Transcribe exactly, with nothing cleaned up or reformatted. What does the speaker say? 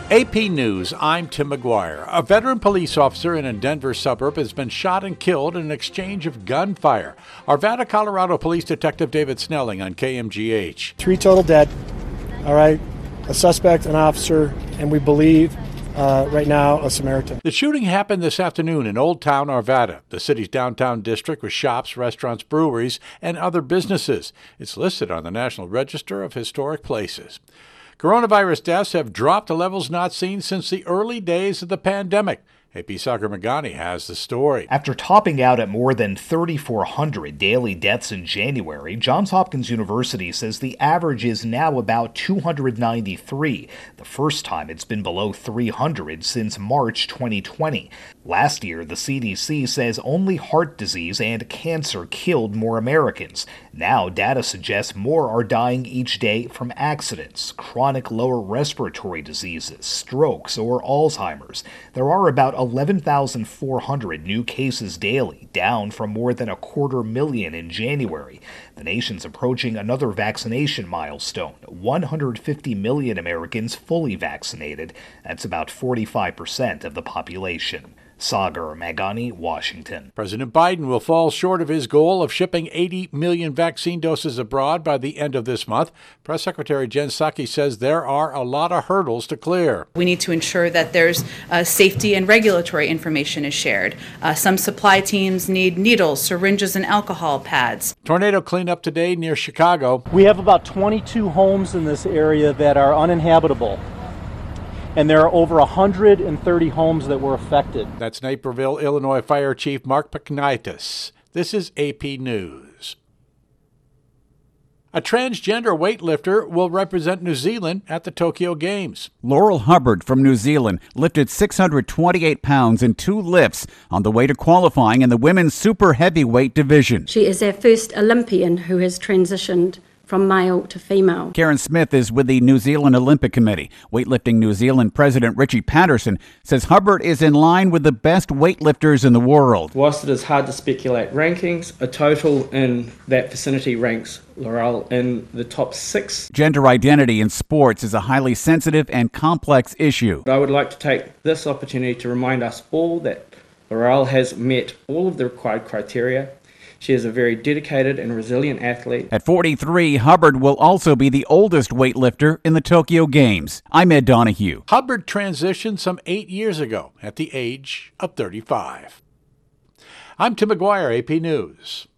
A P News, I'm Tim McGuire. A veteran police officer in a Denver suburb has been shot and killed in an exchange of gunfire. Arvada, Colorado Police Detective David Snelling on K M G H. Three total dead, all right, a suspect, an officer, and we believe uh, right now a Samaritan. The shooting happened this afternoon in Old Town Arvada, the city's downtown district with shops, restaurants, breweries, and other businesses. It's listed on the National Register of Historic Places. Coronavirus deaths have dropped to levels not seen since the early days of the pandemic. A P Sagar Magani has the story. After topping out at more than thirty-four hundred daily deaths in January, Johns Hopkins University says the average is now about two hundred ninety-three, the first time it's been below three hundred since March twenty twenty. Last year, the C D C says only heart disease and cancer killed more Americans. Now, data suggests more are dying each day from accidents, chronic lower respiratory diseases, strokes, or Alzheimer's. There are about eleven thousand four hundred new cases daily, down from more than a quarter million in January. The nation's approaching another vaccination milestone, one hundred fifty million Americans fully vaccinated. That's about forty-five percent of the population. Sagar Magani, Washington. President Biden will fall short of his goal of shipping eighty million vaccine doses abroad by the end of this month. Press Secretary Jen Psaki says there are a lot of hurdles to clear. We need to ensure that there's uh, safety and regulatory information is shared. Uh, some supply teams need needles, syringes, and alcohol pads. Tornado cleanup today near Chicago. We have about twenty-two homes in this area that are uninhabitable, and there are over one hundred thirty homes that were affected. That's Naperville, Illinois Fire Chief Mark Peknitis. This is A P News. A transgender weightlifter will represent New Zealand at the Tokyo Games. Laurel Hubbard from New Zealand lifted six hundred twenty-eight pounds in two lifts on the way to qualifying in the women's super heavyweight division. She is our first Olympian who has transitioned from male to female. Karen Smith is with the New Zealand Olympic Committee. Weightlifting New Zealand President Richie Patterson says Hubbard is in line with the best weightlifters in the world. Whilst it is hard to speculate rankings, a total in that vicinity ranks Laurel in the top six. Gender identity in sports is a highly sensitive and complex issue. I would like to take this opportunity to remind us all that Laurel has met all of the required criteria. She is a very dedicated and resilient athlete. At forty-three, Hubbard will also be the oldest weightlifter in the Tokyo Games. I'm Ed Donahue. Hubbard transitioned some eight years ago at the age of thirty-five. I'm Tim McGuire, A P News.